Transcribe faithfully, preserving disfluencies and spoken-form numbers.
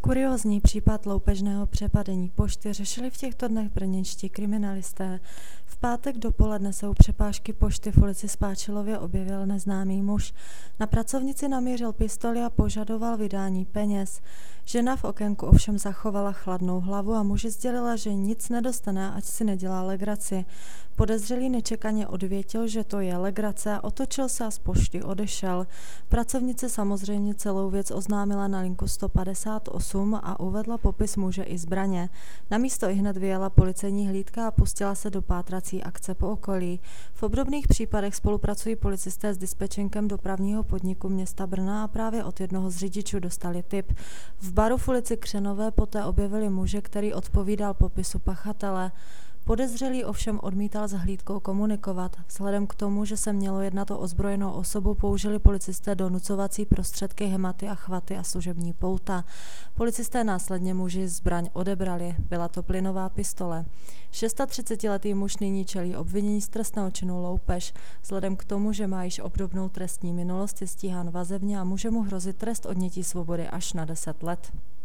Kuriózní případ loupežného přepadení pošty řešili v těchto dnech brněnští kriminalisté. V pátek dopoledne se u přepážky pošty v ulici Spáčilově objevil neznámý muž. Na pracovnici namířil pistoli a požadoval vydání peněz. Žena v okénku ovšem zachovala chladnou hlavu a muži sdělila, že nic nedostane, ať si nedělá legraci. Podezřelý nečekaně odvětil, že to je legrace, a otočil se a z pošty odešel. Pracovnice samozřejmě celou věc oznámila na linku sto padesát osm a uvedla popis muže i zbraně. Na místo ihned vyjela policejní hlídka a pustila se do pátrací akce po okolí. V obdobných případech spolupracují policisté s dispečenkem dopravního podniku města Brna a právě od jednoho z řidičů dostali tip. V baru v ulici Křenové poté objevili muže, který odpovídal popisu pachatele. Podezřelý ovšem odmítal s hlídkou komunikovat. Vzhledem k tomu, že se mělo jednat o ozbrojenou osobu, použili policisté donucovací prostředky, hematy a chvaty a služební pouta. Policisté následně muži zbraň odebrali. Byla to plynová pistole. třicetišestiletý muž nyní čelí obvinění z trestného činu loupež. Vzhledem k tomu, že má již obdobnou trestní minulost, je stíhán vazebně a může mu hrozit trest odnětí svobody až na deset let.